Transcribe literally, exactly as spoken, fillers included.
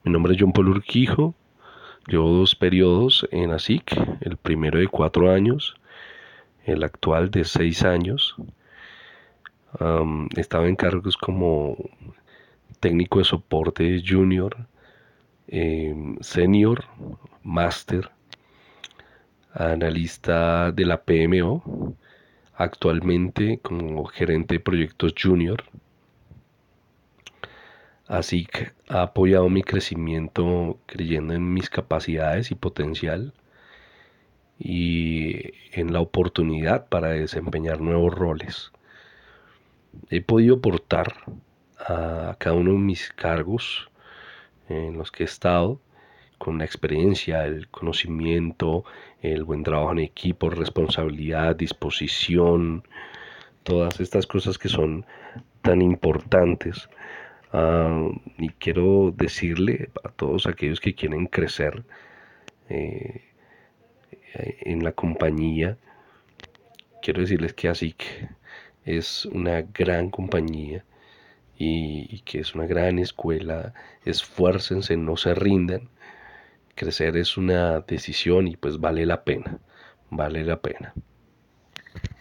Mi nombre es John Paul Urquijo. Llevo dos periodos en A S I C, el primero de cuatro años, el actual de seis años. Um, estaba en cargos como técnico de soporte junior, eh, senior, máster, analista de la P M O, actualmente como gerente de proyectos junior. A S I C ha apoyado mi crecimiento creyendo en mis capacidades y potencial y en la oportunidad para desempeñar nuevos roles. He podido aportar a cada uno de mis cargos en los que he estado con la experiencia, el conocimiento, el buen trabajo en equipo, responsabilidad, disposición, todas estas cosas que son tan importantes. Uh, y quiero decirle a todos aquellos que quieren crecer eh, en la compañía, quiero decirles que A S I C es una gran compañía y, y que es una gran escuela. Esfuércense, no se rindan. Crecer es una decisión y pues vale la pena, vale la pena.